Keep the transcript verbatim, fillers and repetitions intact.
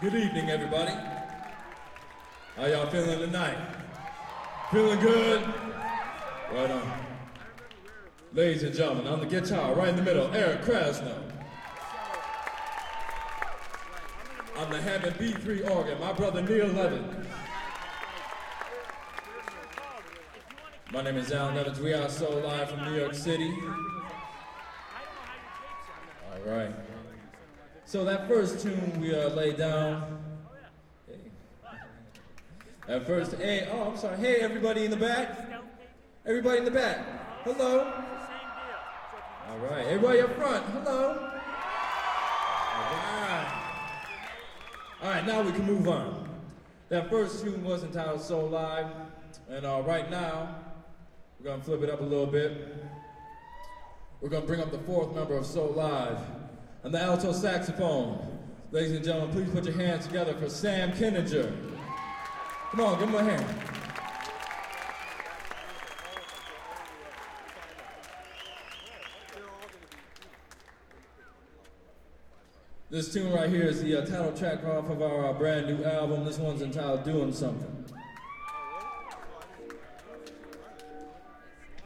Good evening, everybody. How y'all feeling tonight? Feeling good? Right on. Ladies and gentlemen, on the guitar, right in the middle, Eric Krasno. On the Hammond B three organ, my brother Neil Levin. My name is Alan Evans. We are so live from New York City. All right. So that first tune we uh, laid down. Hey. That first, hey, oh, I'm sorry. Hey, everybody in the back. Everybody in the back. Hello. All right. Everybody up front. Hello. All right. All right, now we can move on. That first tune was entitled So Live. And uh, right now, we're going to flip it up a little bit. We're going to bring up the fourth member of So Live. On the alto saxophone, ladies and gentlemen, please put your hands together for Sam Kinninger. Come on, give him a hand. This tune right here is the uh, title track off of our uh, brand new album. This one's entitled Doing Something.